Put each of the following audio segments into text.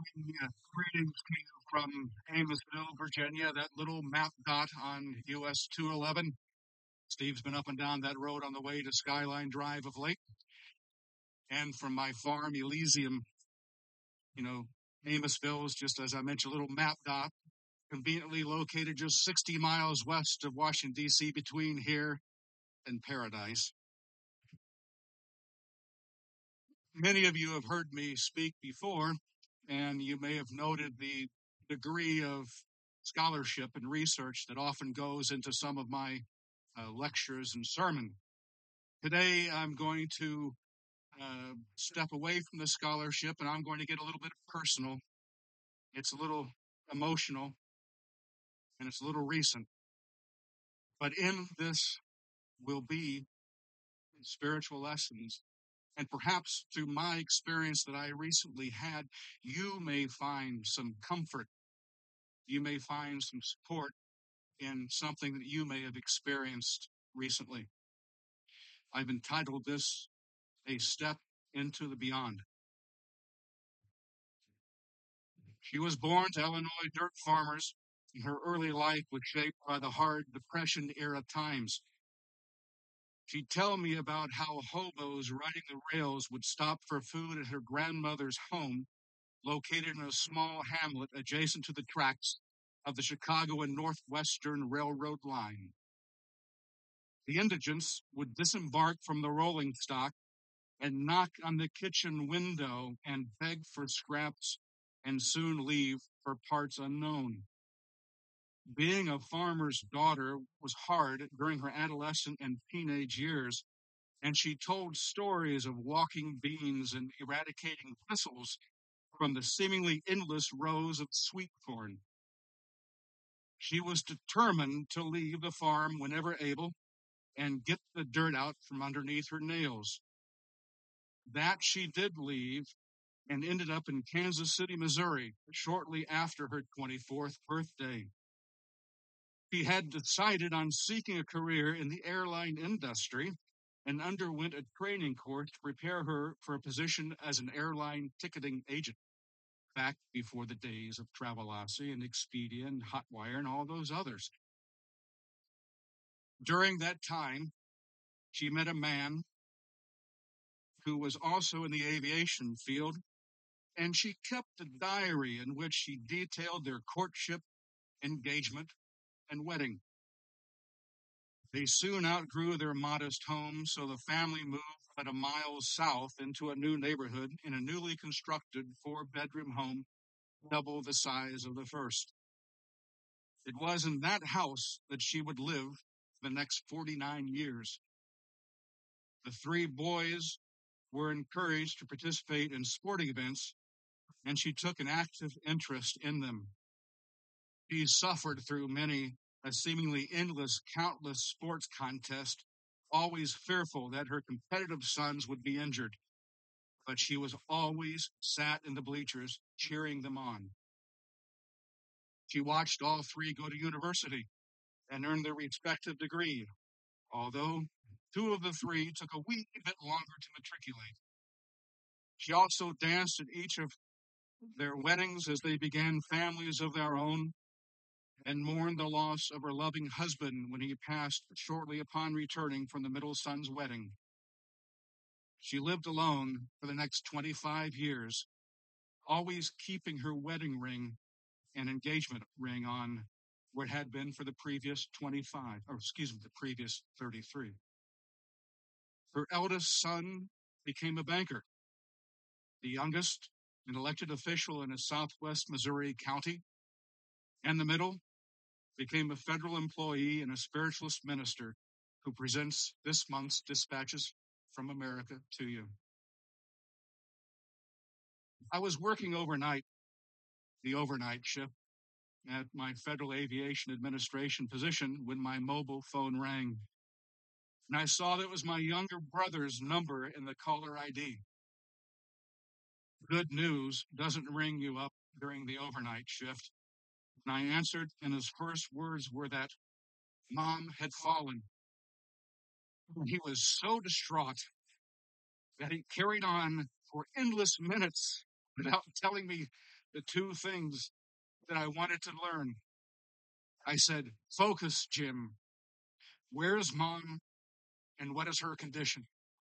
Greetings to you from Amosville, Virginia, that little map dot on US 211. Steve's been up and down that road on the way to Skyline Drive of late. And from my farm, Elysium, you know, Amosville is just, as I mentioned, a little map dot, conveniently located just 60 miles west of Washington, D.C., between here and Paradise. Many of you have heard me speak before, and you may have noted the degree of scholarship and research that often goes into some of my lectures and sermon. Today, I'm going to step away from the scholarship, and I'm going to get a little bit personal. It's a little emotional, and it's a little recent. But in this will be spiritual lessons. And perhaps through my experience that I recently had, you may find some comfort. You may find some support in something that you may have experienced recently. I've entitled this A Step into the Beyond. She was born to Illinois dirt farmers, and her early life was shaped by the hard Depression-era times. She'd tell me about how hobos riding the rails would stop for food at her grandmother's home, located in a small hamlet adjacent to the tracks of the Chicago and Northwestern Railroad line. The indigents would disembark from the rolling stock and knock on the kitchen window and beg for scraps and soon leave for parts unknown. Being a farmer's daughter was hard during her adolescent and teenage years, and she told stories of walking beans and eradicating thistles from the seemingly endless rows of sweet corn. She was determined to leave the farm whenever able and get the dirt out from underneath her nails. That she did leave and ended up in Kansas City, Missouri, shortly after her 24th birthday. She had decided on seeking a career in the airline industry and underwent a training course to prepare her for a position as an airline ticketing agent, back before the days of Travelocity and Expedia and Hotwire and all those others. During that time, she met a man who was also in the aviation field, and she kept a diary in which she detailed their courtship, engagement, and wedding. They soon outgrew their modest home, so the family moved about a mile south into a new neighborhood in a newly constructed 4-bedroom home, double the size of the first. It was in that house that she would live the next 49 years. The 3 boys were encouraged to participate in sporting events, and she took an active interest in them. She suffered through many a seemingly endless, countless sports contest, always fearful that her competitive sons would be injured. But she was always sat in the bleachers, cheering them on. She watched all 3 go to university and earn their respective degree, although 2 of the 3 took a wee bit longer to matriculate. She also danced at each of their weddings as they began families of their own, and mourned the loss of her loving husband when he passed shortly upon returning from the middle son's wedding. She lived alone for the next 25 years, always keeping her wedding ring and engagement ring on where it had been for the previous the previous 33. Her eldest son became a banker. The youngest, an elected official in a southwest Missouri county. And the middle became a federal employee and a spiritualist minister who presents this month's Dispatches from America to you. I was working overnight, the overnight shift, at my Federal Aviation Administration position when my mobile phone rang. And I saw that it was my younger brother's number in the caller ID. Good news doesn't ring you up during the overnight shift. And I answered, and his first words were that Mom had fallen. He was so distraught that he carried on for endless minutes without telling me the two things that I wanted to learn. I said, "Focus, Jim. Where's Mom and what is her condition?"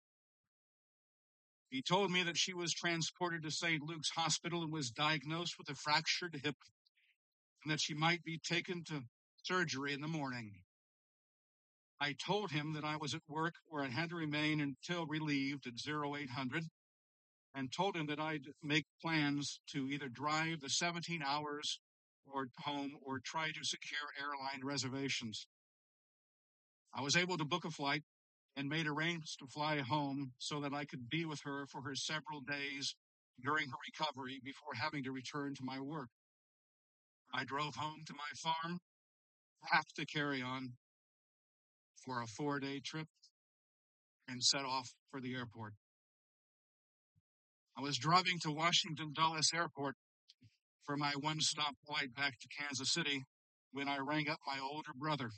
He told me that she was transported to St. Luke's Hospital and was diagnosed with a fractured hip and that she might be taken to surgery in the morning. I told him that I was at work where I had to remain until relieved at 0800 and told him that I'd make plans to either drive the 17 hours or home or try to secure airline reservations. I was able to book a flight and made arrangements to fly home so that I could be with her for her several days during her recovery before having to return to my work. I drove home to my farm, packed the carry-on for a 4-day trip, and set off for the airport. I was driving to Washington Dulles Airport for my one-stop flight back to Kansas City when I rang up my older brother.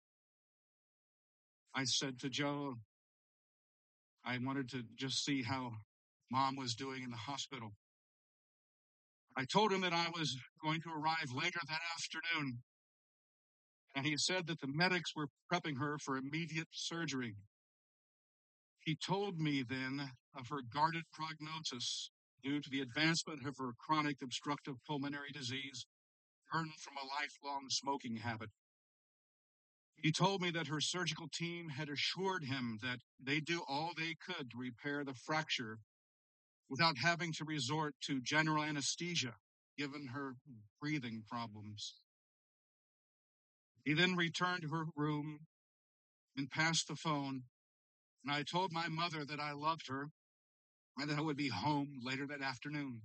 I said to Joe, I wanted to just see how Mom was doing in the hospital. I told him that I was going to arrive later that afternoon, and he said that the medics were prepping her for immediate surgery. He told me then of her guarded prognosis due to the advancement of her chronic obstructive pulmonary disease, earned from a lifelong smoking habit. He told me that her surgical team had assured him that they'd do all they could to repair the fracture without having to resort to general anesthesia, given her breathing problems. He then returned to her room and passed the phone, and I told my mother that I loved her and that I would be home later that afternoon.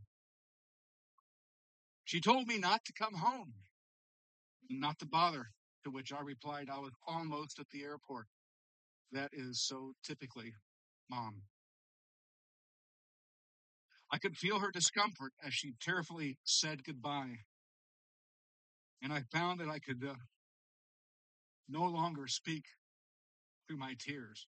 She told me not to come home, not to bother, to which I replied I was almost at the airport. That is so typically Mom. I could feel her discomfort as she tearfully said goodbye, and I found that I could no longer speak through my tears.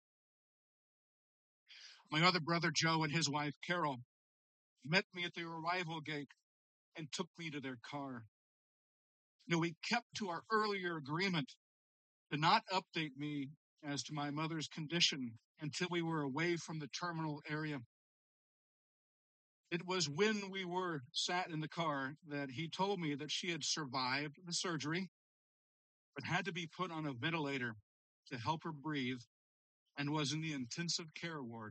My other brother Joe and his wife Carol met me at the arrival gate and took me to their car. We kept to our earlier agreement to not update me as to my mother's condition until we were away from the terminal area. It was when we were sat in the car that he told me that she had survived the surgery, but had to be put on a ventilator to help her breathe and was in the intensive care ward.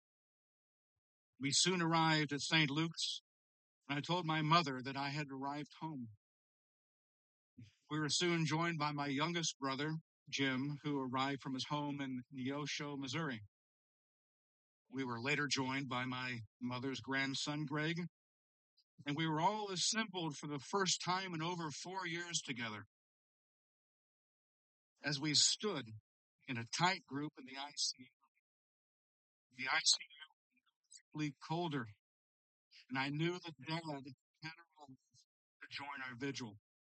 We soon arrived at St. Luke's, and I told my mother that I had arrived home. We were soon joined by my youngest brother, Jim, who arrived from his home in Neosho, Missouri. We were later joined by my mother's grandson, Greg, and we were all assembled for the first time in over 4 years together. As we stood in a tight group in the ICU was colder, and I knew that Dad had arrived to join our vigil.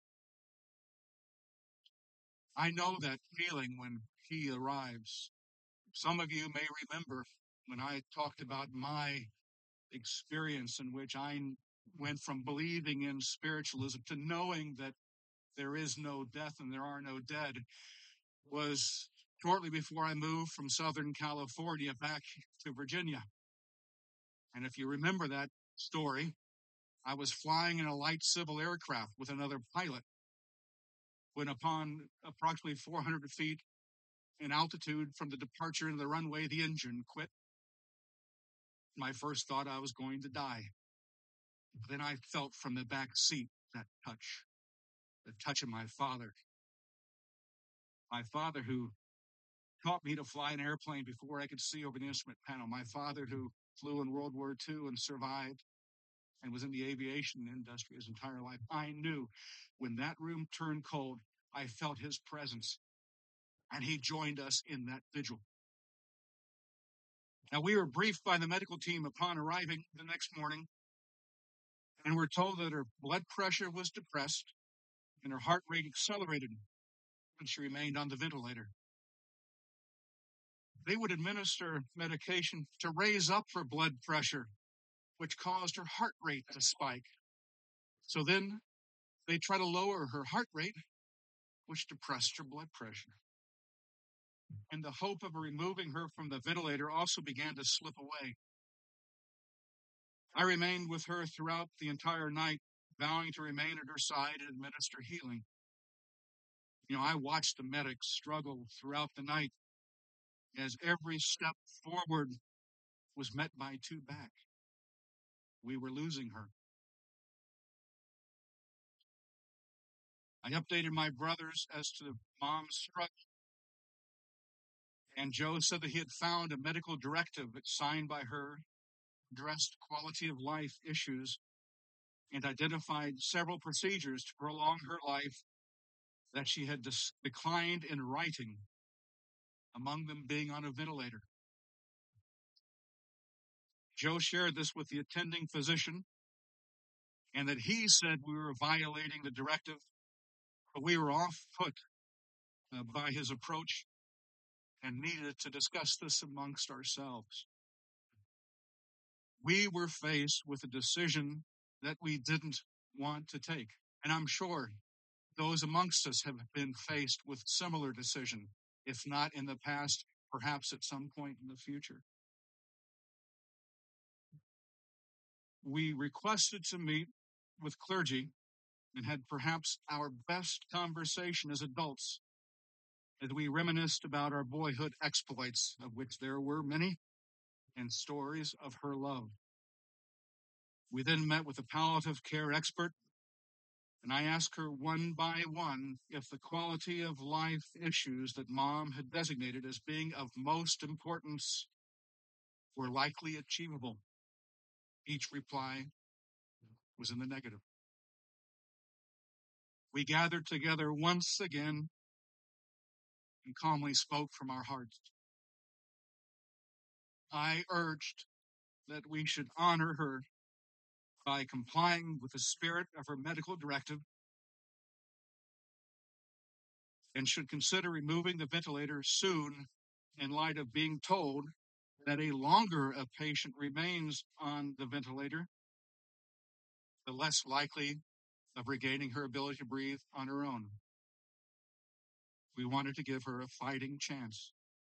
I know that feeling when he arrives. Some of you may remember when I talked about my experience in which I went from believing in spiritualism to knowing that there is no death and there are no dead was shortly before I moved from Southern California back to Virginia. And if you remember that story, I was flying in a light civil aircraft with another pilot when, upon approximately 400 feet in altitude from the departure into the runway, the engine quit. My first thought I was going to die. Then I felt from the back seat that touch, the touch of my father. My father who taught me to fly an airplane before I could see over the instrument panel. My father who flew in World War II and survived and was in the aviation industry his entire life. I knew when that room turned cold, I felt his presence, and he joined us in that vigil. Now, we were briefed by the medical team upon arriving the next morning, and were told that her blood pressure was depressed and her heart rate accelerated, and she remained on the ventilator. They would administer medication to raise up her blood pressure, which caused her heart rate to spike. So then they try to lower her heart rate, which depressed her blood pressure. And the hope of removing her from the ventilator also began to slip away. I remained with her throughout the entire night, vowing to remain at her side and administer healing. I watched the medics struggle throughout the night as every step forward was met by two back. We were losing her. I updated my brothers as to mom's struggle, and Joe said that he had found a medical directive signed by her, addressed quality of life issues, and identified several procedures to prolong her life that she had declined in writing, among them being on a ventilator. Joe shared this with the attending physician, and that he said we were violating the directive, but we were off put by his approach and needed to discuss this amongst ourselves. We were faced with a decision that we didn't want to take. And I'm sure those amongst us have been faced with similar decision, if not in the past, perhaps at some point in the future. We requested to meet with clergy and had perhaps our best conversation as adults as we reminisced about our boyhood exploits, of which there were many, and stories of her love. We then met with a palliative care expert, and I asked her one by one if the quality of life issues that Mom had designated as being of most importance were likely achievable. Each reply was in the negative. We gathered together once again and calmly spoke from our hearts. I urged that we should honor her by complying with the spirit of her medical directive and should consider removing the ventilator soon in light of being told that the longer a patient remains on the ventilator, the less likely of regaining her ability to breathe on her own. We wanted to give her a fighting chance.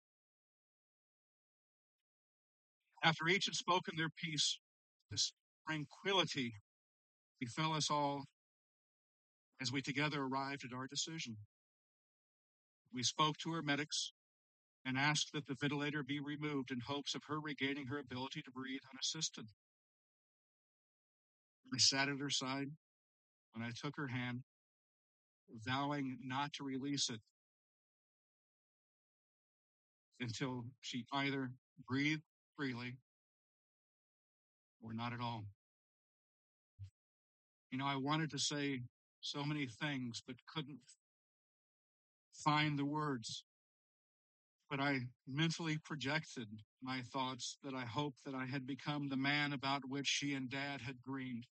After each had spoken their piece, this tranquility befell us all as we together arrived at our decision. We spoke to our medics and asked that the ventilator be removed in hopes of her regaining her ability to breathe unassisted. I sat at her side when I took her hand, vowing not to release it until she either breathed freely or not at all. I wanted to say so many things, but couldn't find the words. But I mentally projected my thoughts that I hoped that I had become the man about which she and Dad had dreamed.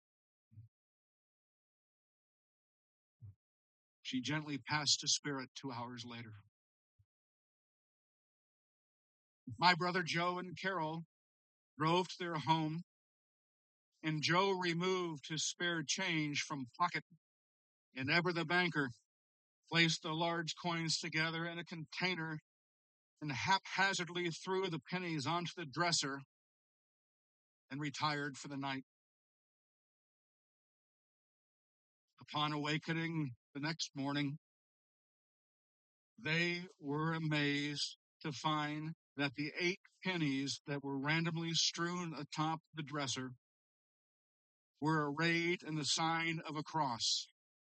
She gently passed to spirit 2 hours later. My brother Joe and Carol drove to their home, and Joe removed his spare change from pocket, and Ever the banker placed the large coins together in a container and haphazardly threw the pennies onto the dresser and retired for the night. Upon awakening the next morning, they were amazed to find that the 8 pennies that were randomly strewn atop the dresser were arrayed in the sign of a cross.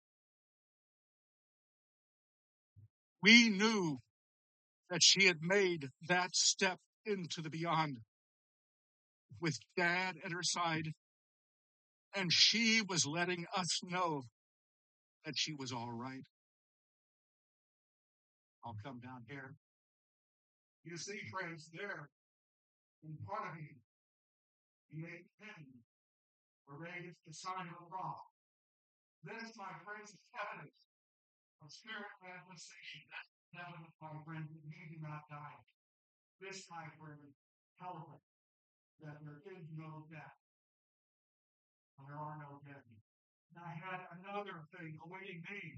We knew that she had made that step into the beyond with Dad at her side, and she was letting us know that she was all right. I'll come down here. You see, friends, there in front of me, the 8 pennies were raised the sign of a cross. This, my friends, is evidence of spirit manifestation. That's evidence, my friends, that he did not die. This, my friend, tells us that there is no death, and there are no dead. I had another thing awaiting me.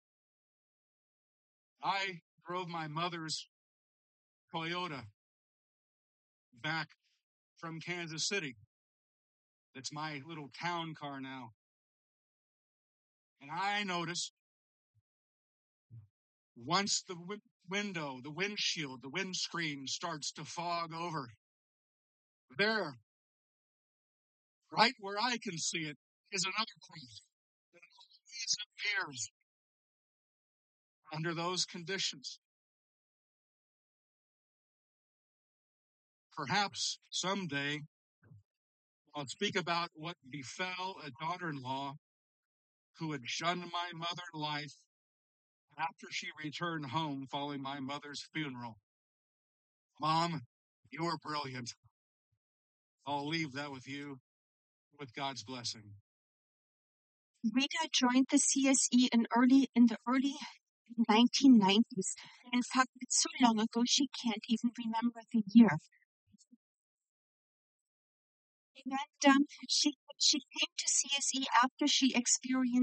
I drove my mother's Toyota back from Kansas City. That's my little town car now. And I noticed once the window, the windshield, the windscreen starts to fog over, there, right where I can see it, is another place that always appears under those conditions. Perhaps someday I'll speak about what befell a daughter in law who had shunned my mother in life after she returned home following my mother's funeral. Mom, you were brilliant. I'll leave that with you with God's blessing. Rita joined the CSE in the early 1990s. In fact, it's so long ago she can't even remember the year. And she came to CSE after she experienced